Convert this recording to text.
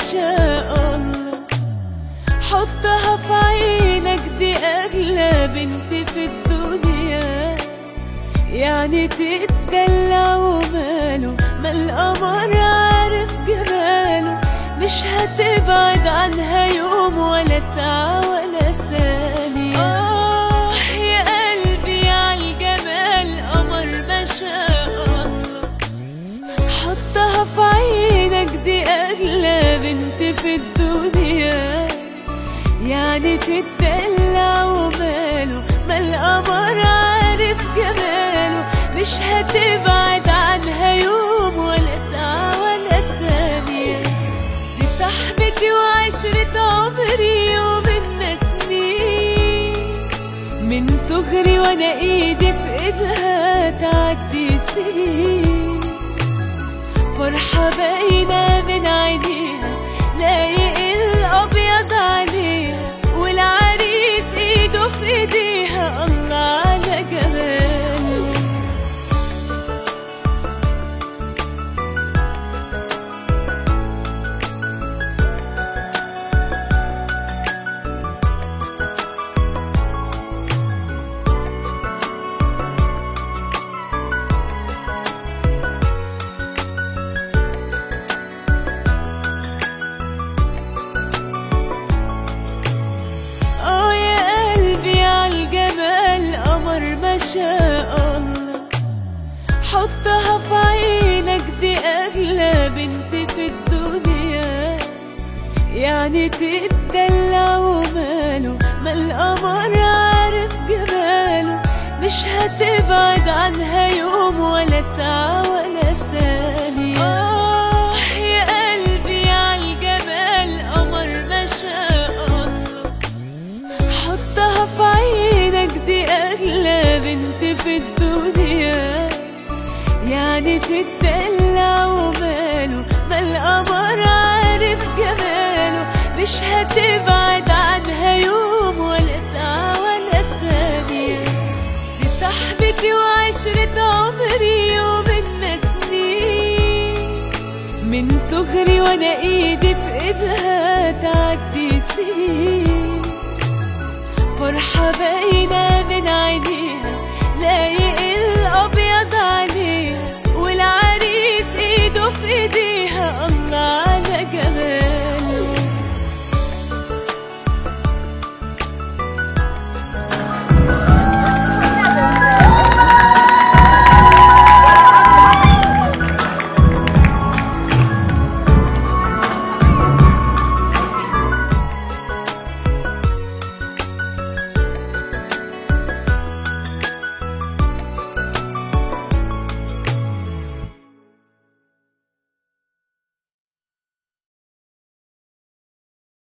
شاء الله. حطها في عينك، دي أغلى بنت في الدنيا، يعني تتدلع وماله، ما القمر عارف جماله، مش هتبعد عنها يوم ولا ساعة ولا ثانية. يا قلبي عالجمال قمر ما شاء الله. حطها في عينك، دي أغلى بنت في الدنيا، يعني تتدلع وماله، ما القمر عارف جماله، مش هتبعد عنها يوم ولا ساعة ولا ثانية. دي صاحبتي وعشرة عمري ومنا سنين، من صغري وانا ايدي في ايدها تعدي سنين. فرحة باينة من عينيها، لايق الابيض عليها، والعريس ايده في ايديها، الله على جماله. ما شاء الله. حطها في عينك، دي أغلى بنت في الدنيا، يعني تتدلع وماله، ما القمر عارف جماله، مش هتبعد عنها يوم ولا ساعة ولا ثانية. يا قلبي عالجمال قمر ما شاء الله. حطها في عينك، دي أغلى بنت في الدنيا، يعني تتدلع وماله، ما القمر عارف جماله، مش هتبعد عنها يوم ولا ساعة ولا ثانية. دي صاحبتي وعشرة عمري ومنا سنين، من صغري وانا ايدي في ايدها تعدي سنين. فرحة باينة من عينيها،